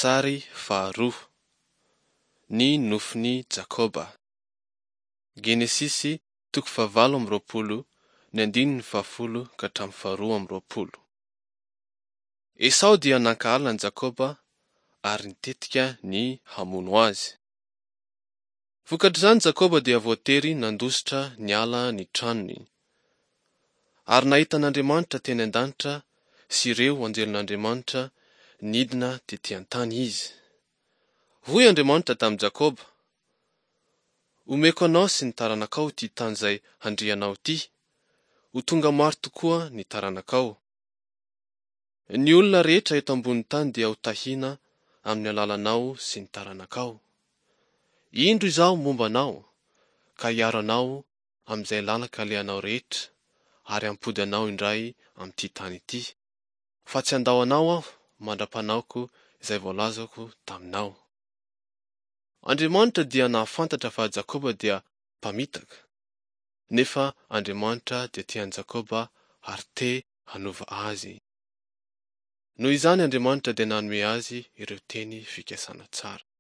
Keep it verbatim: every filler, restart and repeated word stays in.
Sary faharoa. Ny nofin'ny Jakoba. Genesisy toko fahavalo amby roapolo ny andininy fahafolo ka hatramin'ny faharoa amby roapolo. Esau dia nankahala an'i Jakoba ary nitetika ny hamono azy. Vokatr'izany Jakoba dia voatery nandositra niala ny tranony, ary nahita an'Andriamanitra teny an-danitra sy ireo anjelon'Andriamanitra nidina tetỳ an-tany izy. Hoy Andriamanitra tamin'i Jakoba: omeko anao sy ny taranakao ity tany izay handrianao ity, ho tonga maro tokoa ny taranakao. Ny olona rehetra eto ambony tany dia ho tahiana amin'ny alalanao sy ny taranakao. Indro izaho momba anao, ka hiaro anao amin'izay lalaka alehanao rehetra, ary hampody anao indray amin'ity tany ity, fa tsy handao anao aho mandra-panaoko izay voalazako taminao. Andriamanitra dia nahafantatra fa Jakoba dia mpamitaka, nefa Andriamanitra dia tian'i Jakoba ary te hanova azy. Noho izany Andriamanitra dia nanome azy ireo teny fikasana tsara.